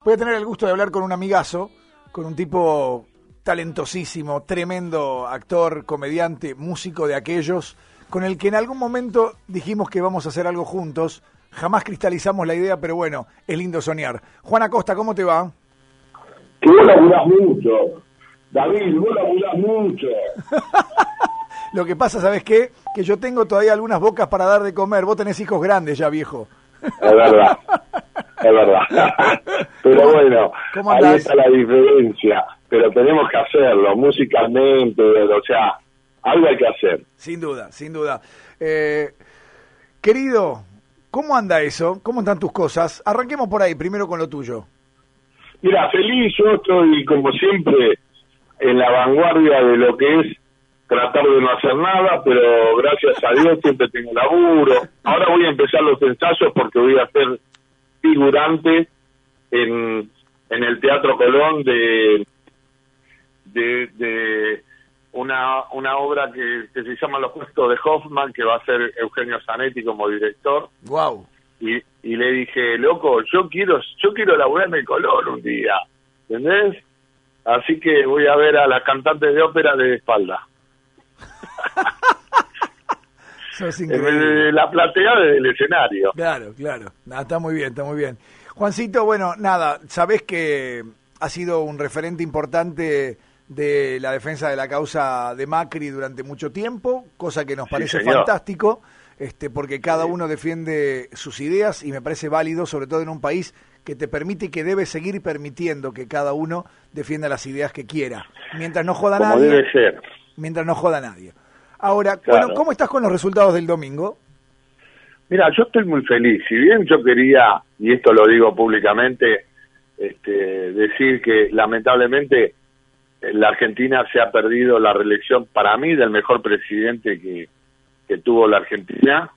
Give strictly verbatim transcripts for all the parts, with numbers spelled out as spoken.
Voy a tener el gusto de hablar con un amigazo, con un tipo talentosísimo, tremendo actor, comediante, músico de aquellos, con el que en algún momento dijimos que vamos a hacer algo juntos. Jamás cristalizamos la idea, pero bueno, es lindo soñar. Juan Acosta, ¿cómo te va? Que vos laburás mucho. David, vos laburás mucho. Lo que pasa, ¿sabes qué? Que yo tengo todavía algunas bocas para dar de comer. Vos tenés hijos grandes ya, viejo. Es verdad, es verdad. Pero ¿Cómo, bueno, ¿cómo ahí andás? está la diferencia. Pero tenemos que hacerlo, musicalmente, o sea, algo hay que hacer. Sin duda, sin duda. Eh, querido, ¿cómo anda eso? ¿Cómo están tus cosas? Arranquemos por ahí, primero con lo tuyo. Mira, feliz, yo estoy como siempre en la vanguardia de lo que es tratar de no hacer nada, pero gracias a Dios siempre tengo laburo. Ahora voy a empezar los ensayos porque voy a ser figurante en, en el Teatro Colón de de, de una una obra que, que se llama Los Cuentos de Hoffman, que va a ser Eugenio Zanetti como director. Wow. Y, y le dije, loco, yo quiero yo quiero laburar en el Colón un día, ¿entendés? Así que voy a ver a las cantantes de ópera de espalda. Sos En increíble. la platea del escenario. Claro, claro. Ah, está muy bien, está muy bien. Juancito, bueno, nada, sabés que ha sido un referente importante de la defensa de la causa de Macri durante mucho tiempo, cosa que nos parece Sí, señor. fantástico, este, porque cada Sí. uno defiende sus ideas y me parece válido, sobre todo en un país que te permite y que debe seguir permitiendo que cada uno defienda las ideas que quiera, mientras no joda a Como nadie. debe ser. Mientras no joda a nadie. Ahora, Claro. bueno, ¿cómo estás con los resultados del domingo? Mira, yo estoy muy feliz. Si bien yo quería, y esto lo digo públicamente, este, decir que lamentablemente la Argentina se ha perdido la reelección, para mí, del mejor presidente que, que tuvo la Argentina,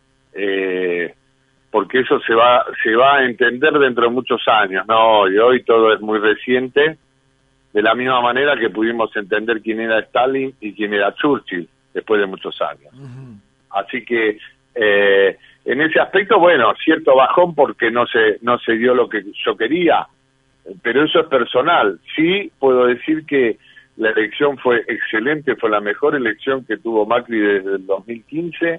eh, porque eso se va se va a entender dentro de muchos años, ¿no? Y hoy todo es muy reciente, de la misma manera que pudimos entender quién era Stalin y quién era Churchill después de muchos años. Uh-huh. Así que eh, en ese aspecto, bueno, cierto bajón porque no se no se dio lo que yo quería, pero eso es personal. Sí puedo decir que la elección fue excelente, fue la mejor elección que tuvo Macri desde el dos mil quince,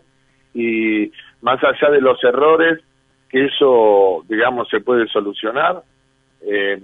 y más allá de los errores, que eso, digamos, se puede solucionar, eh,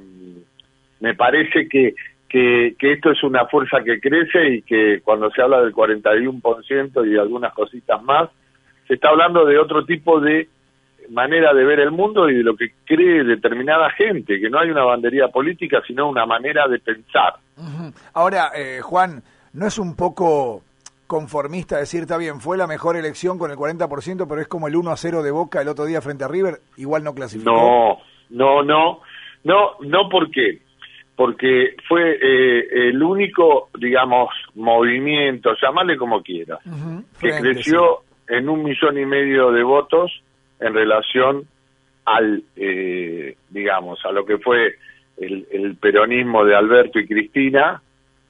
me parece que, que que esto es una fuerza que crece y que cuando se habla del cuarenta y uno por ciento y algunas cositas más, se está hablando de otro tipo de manera de ver el mundo y de lo que cree determinada gente, que no hay una bandería política, sino una manera de pensar. Uh-huh. Ahora, eh, Juan, ¿no es un poco conformista decir, está bien, fue la mejor elección con el cuarenta por ciento, pero es como el uno a cero de Boca el otro día frente a River, igual no clasificó? No, no, no, no, no, ¿por qué? Porque fue eh, el único, digamos, movimiento, llamarle como quiera, Uh-huh. que Frente, creció sí. en un millón y medio de votos en relación al, eh, digamos, a lo que fue el, el peronismo de Alberto y Cristina,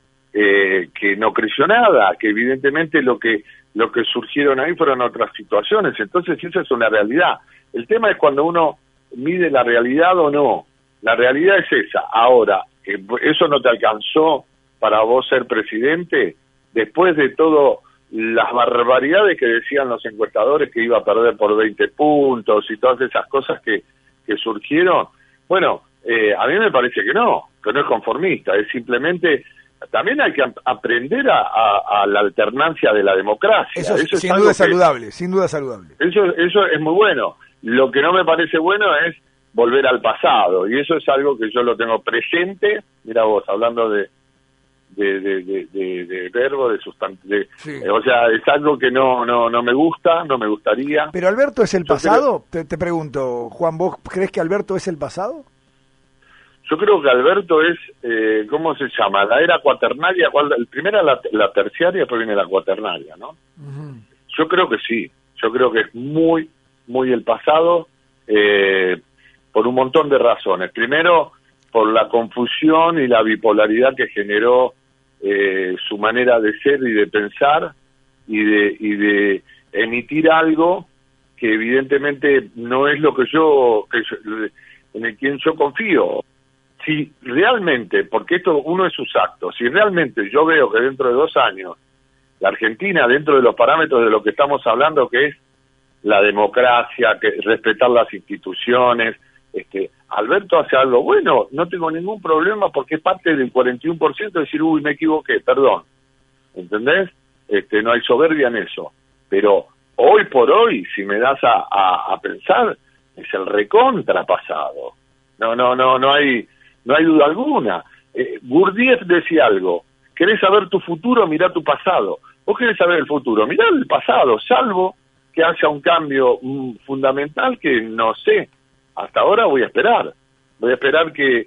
eh, que no creció nada, que evidentemente lo que lo que surgieron ahí fueron otras situaciones. Entonces esa es una realidad. El tema es cuando uno mide la realidad o no. La realidad es esa. Ahora, ¿eso no te alcanzó para vos ser presidente? Después de todo las barbaridades que decían los encuestadores, que iba a perder por veinte puntos y todas esas cosas que, que surgieron, bueno, eh, a mí me parece que no, que no es conformista, es simplemente, también hay que aprender a, a, a la alternancia de la democracia. Eso, eso sin es duda es que, saludable, sin duda saludable. Eso, eso es muy bueno. Lo que no me parece bueno es volver al pasado, y eso es algo que yo lo tengo presente. Mira vos, hablando de de de, de, de, de verbo, de sustantivo, Sí. eh, o sea, es algo que no no no me gusta, no me gustaría. ¿Pero Alberto es el Yo pasado? Te, te pregunto, Juan, ¿vos crees que Alberto es el pasado? Yo creo que Alberto es, eh, ¿cómo se llama? La era cuaternaria, ¿cuál? El primero la, la terciaria, después viene la cuaternaria, ¿no? Uh-huh. Yo creo que sí, yo creo que es muy, muy el pasado, eh, por un montón de razones. Primero, por la confusión y la bipolaridad que generó eh, su manera de ser y de pensar y de, y de emitir algo que evidentemente no es lo que yo, que yo en el quien yo confío. si realmente, porque esto uno es sus actos, si realmente yo veo que dentro de dos años la Argentina, dentro de los parámetros de lo que estamos hablando, que es la democracia, que respetar las instituciones, este, Alberto hace algo bueno, no tengo ningún problema porque es parte del cuarenta y uno por ciento de decir, uy, me equivoqué, perdón, ¿entendés? Este, no hay soberbia en eso, pero hoy por hoy, si me das a, a, a pensar, es el recontrapasado, no, no, no, no hay, no hay duda alguna. eh, Gurdjieff decía algo, ¿querés saber tu futuro? Mirá tu pasado. ¿Vos querés saber el futuro? Mirá el pasado, salvo que haya un cambio mm, fundamental que no sé. Hasta ahora voy a esperar. Voy a esperar que,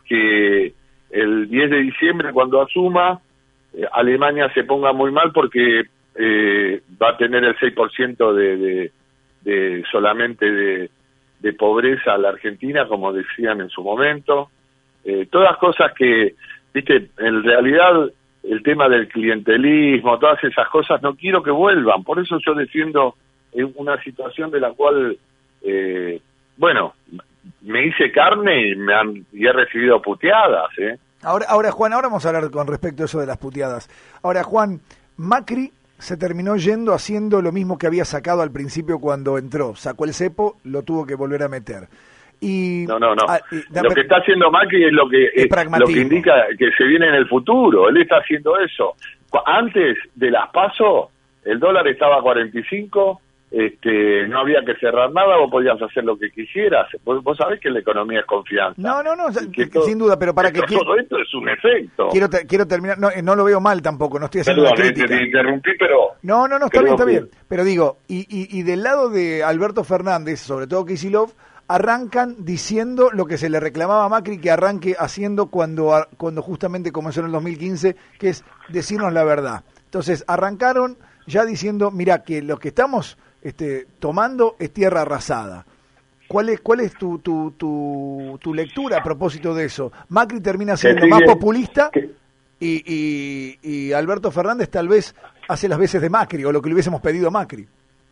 que el diez de diciembre, cuando asuma, eh, Alemania se ponga muy mal porque eh, va a tener el seis por ciento de, de, de solamente de, de pobreza a la Argentina, como decían en su momento. Eh, todas cosas que, viste, en realidad el tema del clientelismo, todas esas cosas, no quiero que vuelvan. Por eso yo defiendo una situación de la cual, eh, bueno, me hice carne y me han y he recibido puteadas, ¿eh? Ahora, ahora Juan, ahora vamos a hablar con respecto a eso de las puteadas. Ahora, Juan, Macri se terminó yendo haciendo lo mismo que había sacado al principio cuando entró. Sacó el cepo, lo tuvo que volver a meter. Y, no, no, no. Ah, y, da, lo que está haciendo Macri es lo que es, lo que indica que se viene en el futuro. Él está haciendo eso. Antes de las PASO, el dólar estaba a cuarenta y cinco, este, no había que cerrar nada, vos podías hacer lo que quisieras. Vos, vos sabés que la economía es confianza. No, no, no, que todo, sin duda, pero para que... Todo quiero, esto es un efecto. Quiero, te, quiero terminar, no, no lo veo mal tampoco, no estoy haciendo Perdón, una crítica. Te interrumpí, pero... No, no, no, está bien, está bien. Pero digo, y, y, y del lado de Alberto Fernández, sobre todo Kicillof, arrancan diciendo lo que se le reclamaba a Macri que arranque haciendo cuando, cuando justamente comenzó en el dos mil quince, que es decirnos la verdad. Entonces, arrancaron ya diciendo, mira, que lo que estamos este, tomando es tierra arrasada. ¿Cuál es, cuál es tu, tu, tu, tu lectura a propósito de eso? Macri termina siendo más populista y, y, y Alberto Fernández tal vez hace las veces de Macri, o lo que le hubiésemos pedido a Macri.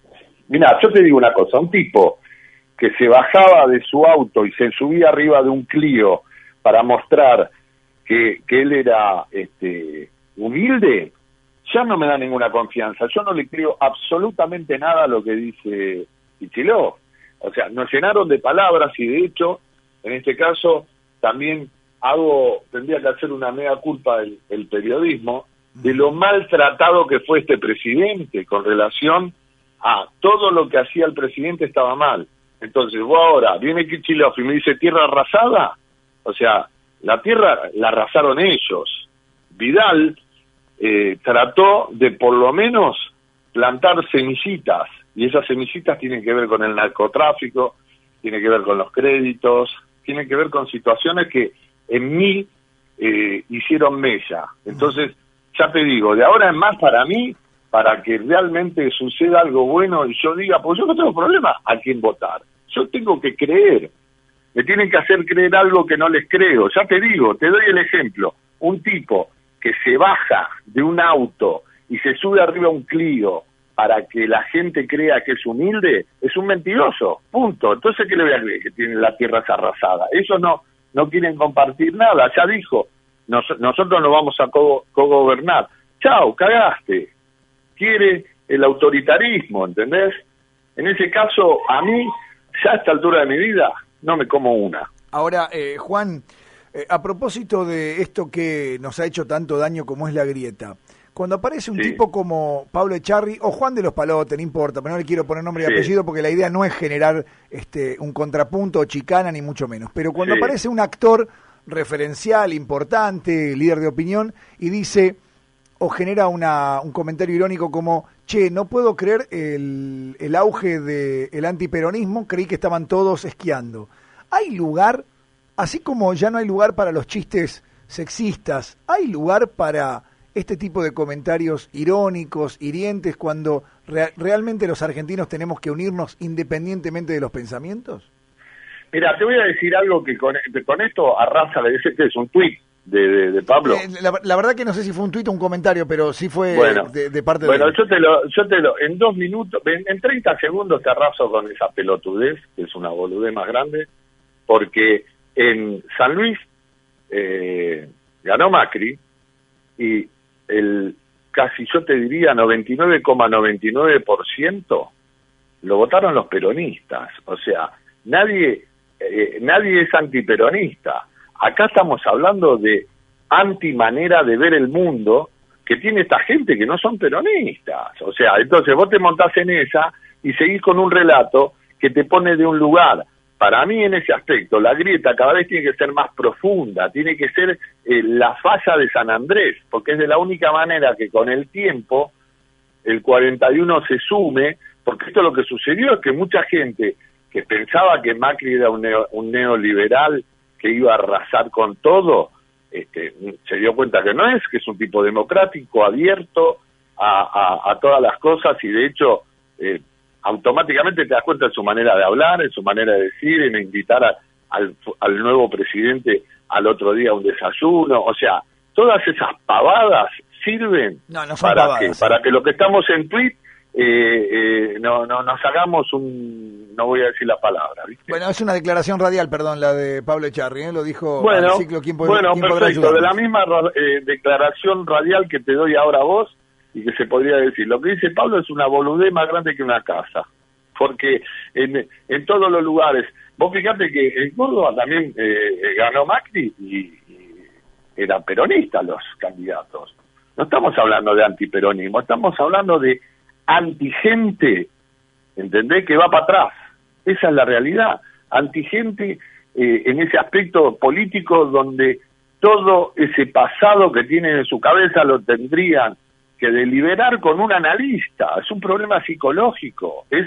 Mirá, yo te digo una cosa, un tipo que se bajaba de su auto y se subía arriba de un Clio para mostrar que, que él era este, humilde, ya no me da ninguna confianza. Yo no le creo absolutamente nada a lo que dice Kicillof. O sea, nos llenaron de palabras y de hecho, en este caso, también hago, tendría que hacer una mea culpa el, el periodismo de lo maltratado que fue este presidente con relación a todo lo que hacía el presidente estaba mal. Entonces, vos ahora, viene Kicillof y me dice tierra arrasada, o sea, la tierra la arrasaron ellos. Vidal eh, trató de por lo menos plantar semillitas, y esas semillitas tienen que ver con el narcotráfico, tienen que ver con los créditos, tienen que ver con situaciones que en mí eh, hicieron mella. Entonces, ya te digo, de ahora en más para mí, para que realmente suceda algo bueno y yo diga, pues yo no tengo problema a quién votar, yo tengo que creer, me tienen que hacer creer algo que no les creo. Ya te digo, te doy el ejemplo, un tipo que se baja de un auto y se sube arriba a un Clio para que la gente crea que es humilde, es un mentiroso, punto. Entonces, ¿qué le voy a creer? Que tiene la tierra arrasada. Ellos no, no quieren compartir nada, ya dijo, nos, nosotros no vamos a co- co-gobernar. Chao, cagaste. Quiere el autoritarismo, ¿entendés? En ese caso, a mí, ya a esta altura de mi vida, no me como una. Ahora, eh, Juan, eh, a propósito de esto que nos ha hecho tanto daño como es la grieta, cuando aparece un sí. tipo como Pablo Echarri, o Juan de los Palotes, no importa, pero no le quiero poner nombre sí. y apellido porque la idea no es generar este un contrapunto o chicana, ni mucho menos, pero cuando sí. aparece un actor referencial, importante, líder de opinión, y dice... o genera una, un comentario irónico como, che, no puedo creer el, el auge del antiperonismo, creí que estaban todos esquiando. ¿Hay lugar, así como ya no hay lugar para los chistes sexistas, hay lugar para este tipo de comentarios irónicos, hirientes, cuando re- realmente los argentinos tenemos que unirnos independientemente de los pensamientos? Mira, te voy a decir algo que con, con esto arrasa, le dice que es un tuit. De, de, de Pablo. Eh, la, la verdad que no sé si fue un tuit o un comentario, pero sí fue bueno, de, de parte bueno, de... Bueno, yo te lo, yo te lo, en dos minutos, en, en treinta segundos te arraso con esa pelotudez, que es una boludez más grande, porque en San Luis eh, ganó Macri y el casi, yo te diría, noventa y nueve coma noventa y nueve por ciento lo votaron los peronistas. O sea, nadie, eh, nadie es antiperonista. Acá estamos hablando de antimanera de ver el mundo que tiene esta gente que no son peronistas. O sea, entonces vos te montás en esa y seguís con un relato que te pone de un lugar. Para mí, en ese aspecto, la grieta cada vez tiene que ser más profunda, tiene que ser eh, la falla de San Andrés, porque es de la única manera que con el tiempo el cuarenta y uno se sume, porque esto lo que sucedió es que mucha gente que pensaba que Macri era un, neo, un neoliberal que iba a arrasar con todo, este, se dio cuenta que no es, que es un tipo democrático, abierto a, a, a todas las cosas, y de hecho eh, automáticamente te das cuenta de su manera de hablar, en su manera de decir, en invitar a, al, al nuevo presidente al otro día a un desayuno. O sea, todas esas pavadas sirven no, no son para, pavadas, que, para que lo que estamos en tweet eh, eh, no, no nos hagamos un, no voy a decir la palabra, ¿viste? Bueno, es una declaración radial, perdón, la de Pablo Echarri, ¿eh? Lo dijo bueno, al ciclo ¿Quién puede, bueno, ¿quién perfecto, de la misma eh, declaración radial que te doy ahora a vos, y que se podría decir, lo que dice Pablo es una boludez más grande que una casa, porque en, en todos los lugares, vos fíjate que en Córdoba también eh, ganó Macri y, y eran peronistas los candidatos. No estamos hablando de antiperonismo, estamos hablando de antigente, ¿entendés? Que va para atrás. Esa es la realidad. Antigente eh, en ese aspecto político donde todo ese pasado que tienen en su cabeza lo tendrían que deliberar con un analista. Es un problema psicológico, es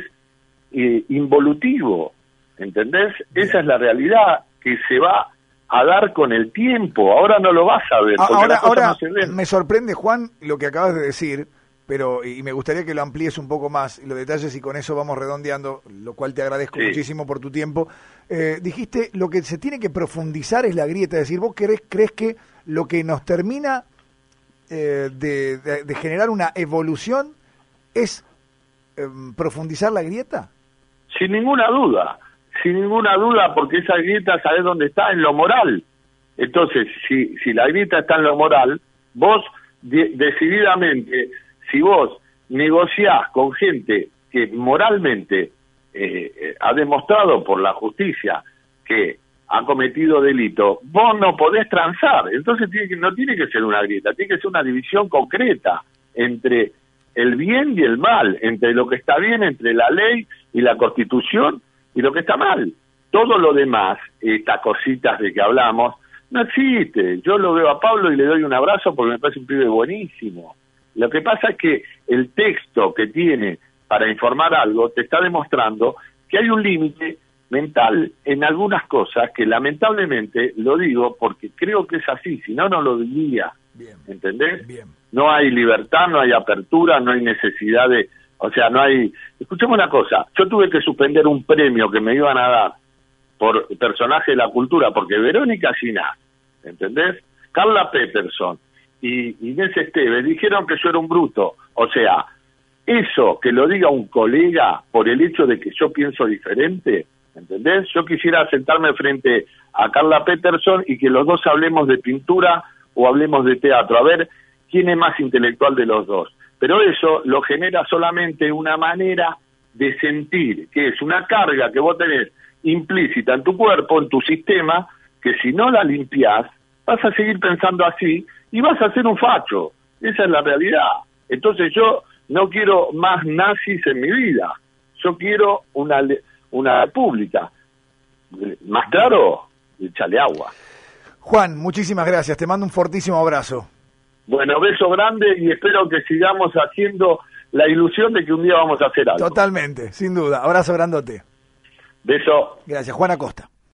eh, involutivo, ¿entendés? Esa es la realidad que se va a dar con el tiempo. Ahora no lo vas a ver. Porque ahora las cosas ahora no se ven. Me sorprende, Juan, lo que acabas de decir, pero y me gustaría que lo amplíes un poco más y los detalles, y con eso vamos redondeando, lo cual te agradezco sí. muchísimo por tu tiempo. Eh, dijiste, lo que se tiene que profundizar es la grieta, es decir, ¿vos crees, crees que lo que nos termina eh, de, de, de generar una evolución es eh, profundizar la grieta? Sin ninguna duda, sin ninguna duda, porque esa grieta, ¿sabés dónde está? En lo moral. Entonces, si, si la grieta está en lo moral, vos de, decididamente, si vos negociás con gente que moralmente eh, eh, ha demostrado por la justicia que ha cometido delito, vos no podés transar. Entonces tiene que, no tiene que ser una grieta, tiene que ser una división concreta entre el bien y el mal, entre lo que está bien, entre la ley y la Constitución, y lo que está mal. Todo lo demás, estas cositas de que hablamos, no existe. Yo lo veo a Pablo y le doy un abrazo porque me parece un pibe buenísimo. Lo que pasa es que el texto que tiene para informar algo te está demostrando que hay un límite mental en algunas cosas que lamentablemente, lo digo porque creo que es así, si no, no lo diría. Bien. ¿Entendés? Bien. No hay libertad, no hay apertura, no hay necesidad de... O sea, no hay... Escuchemos una cosa, yo tuve que suspender un premio que me iban a dar por personaje de la cultura, porque Verónica Ginás, ¿entendés? Carla Peterson y Inés Esteves dijeron que yo era un bruto. O sea, eso que lo diga un colega por el hecho de que yo pienso diferente, ¿entendés? Yo quisiera sentarme frente a Carla Peterson y que los dos hablemos de pintura o hablemos de teatro, a ver quién es más intelectual de los dos. Pero eso lo genera solamente una manera de sentir, que es una carga que vos tenés implícita en tu cuerpo, en tu sistema, que si no la limpiás, vas a seguir pensando así y vas a ser un facho. Esa es la realidad. Entonces yo no quiero más nazis en mi vida. Yo quiero una, una república. Más claro, échale agua. Juan, muchísimas gracias. Te mando un fortísimo abrazo. Bueno, beso grande y espero que sigamos haciendo la ilusión de que un día vamos a hacer algo. Totalmente, sin duda. Abrazo grandote. Beso. Gracias, Juan Acosta.